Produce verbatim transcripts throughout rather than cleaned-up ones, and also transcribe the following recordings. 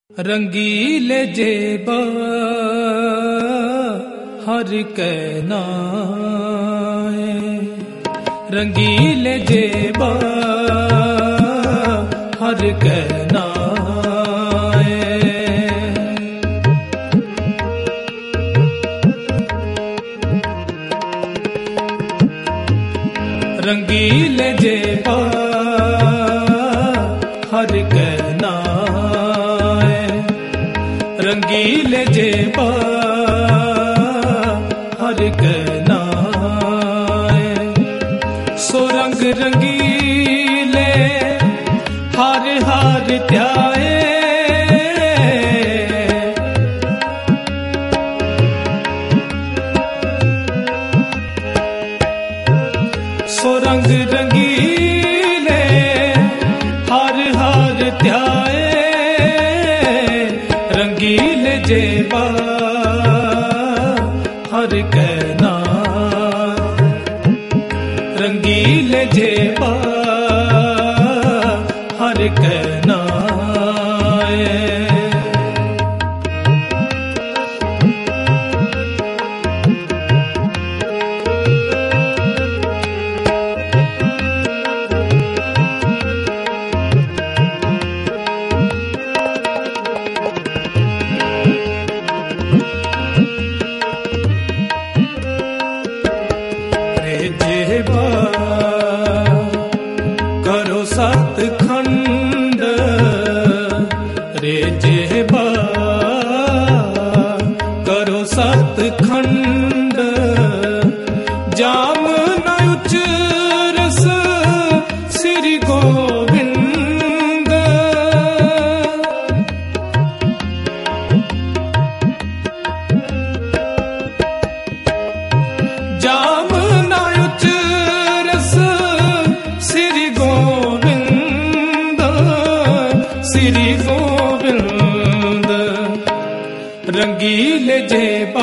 रंगीले जेबा हर कै नाए, रंगीले जेबा हर कै नाए। रंगीले जेबा हर कै नाए, रंगीले जेबा हर कै नाए। सो रंग रंगीले हार हार त्याए, सो रंग रंगीले हार हार त्याए। रंगीले जेबा हर कै नाए, रंगीले जेबा हर कै नाए। जेबा करो सत खंड, रे जेबा करो सत खंड। जाम न उचरस श्री गोविंद, जाम श्री गोविंद। रंगीले जेबा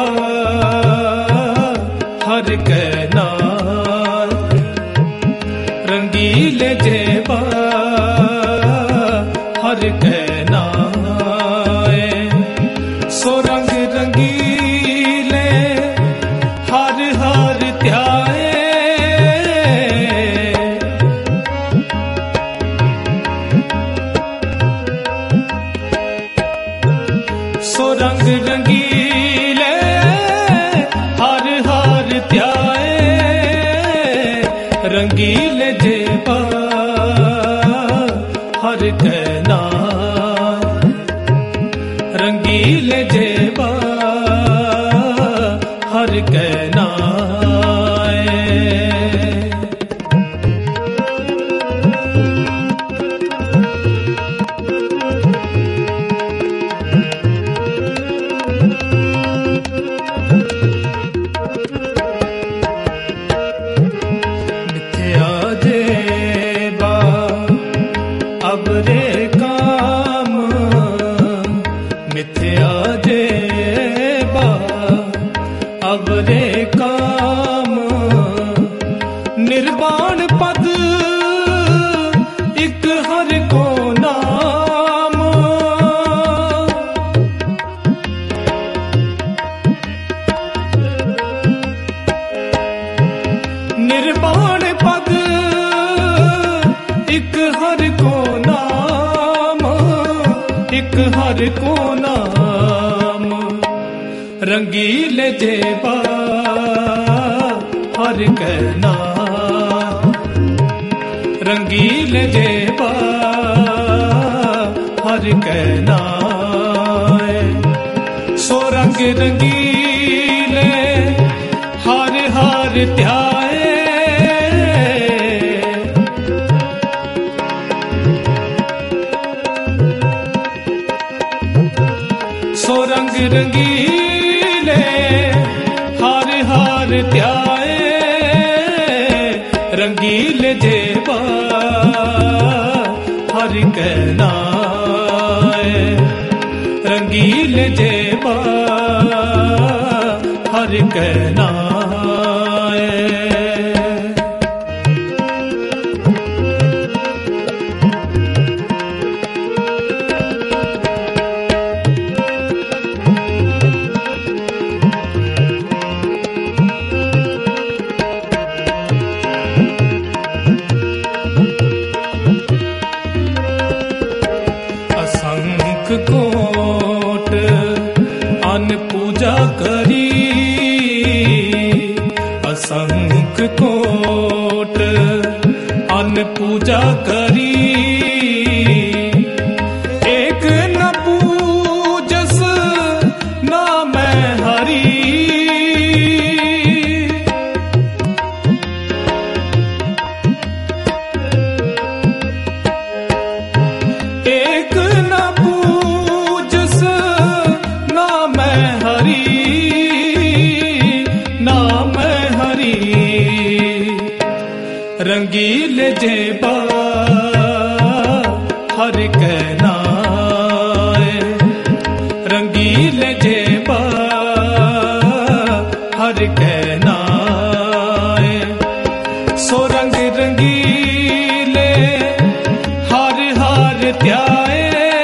हर कै नाए, रंगीले जेबा हर कै नाए। सो रंग रंगीले हार हार त्याए, सो रंग रंगीले हार हार त्याए। रंगीले जेबा हर कै नाए, रंगीले जेबा हर कै नाए। अब रे काम मिथ्या जेबा, अब रे काम निर्वाण पद एक हर को नाम। निर्वाण पद एक हर को नाम, एक हर को नाम। रंगीले जेबा हर कै नाए, रंगीले जेबा हर कै नाए। सो रंग रंगीले हार हार त्याए, सो रंग रंगीले हार हार त्याए। रंगीले जेबा हर कै नाए, रंगीले जेबा हर कै नाए। असंख कोट अन्न पूजा करी, असंख कोट अन्न पूजा करी, एक न पूजस नाम हरि। एक न पूजस नाम हरि, नाम हरि। रंगीले जेबा हर के नाय, रंगीले जेबा हर के नाय। सो रंग रंगीले हर हर त्याए,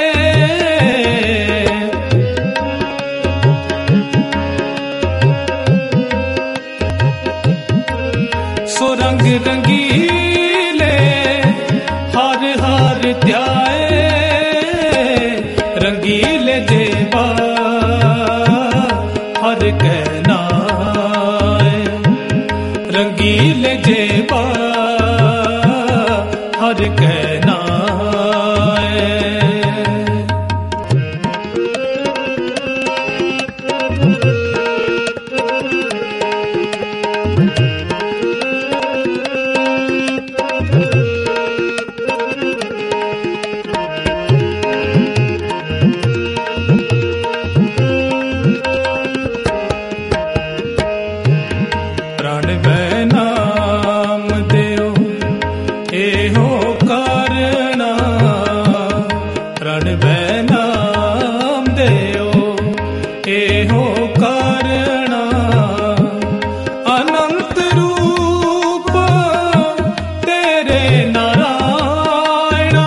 सो रंग रंगीले हर हर त्याए। रंगीले जेबा हर के नाय, रंगीले जेबा हर के नाय। प्राण वै नाम देओ एहो करना, प्राण वै नाम देओ एहो करना। अनंत रूप तेरे नारायणा,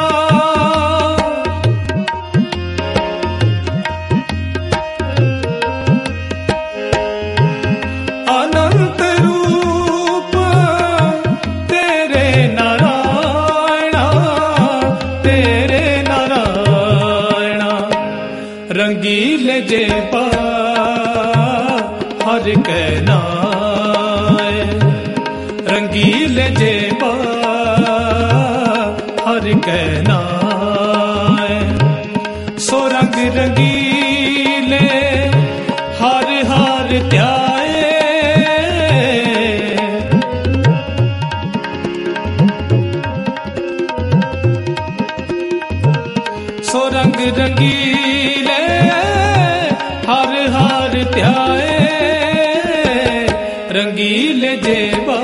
अनंत रूप तेरे नारायणा, तेरे नारायणा। रंगीले जेबा हर के नाय, रंगीले जेबा हर के नाय। सो रंग रंगीले हर हर त्याए, सो रंग रंगीले हर हर त्याए। रंगीले जेबा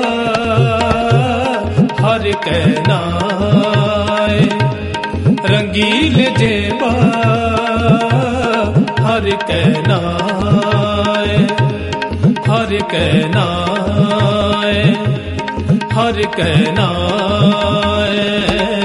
हर के नाय, रंगीले जेबा हर के नाय, हर के नाय, हर के नाय।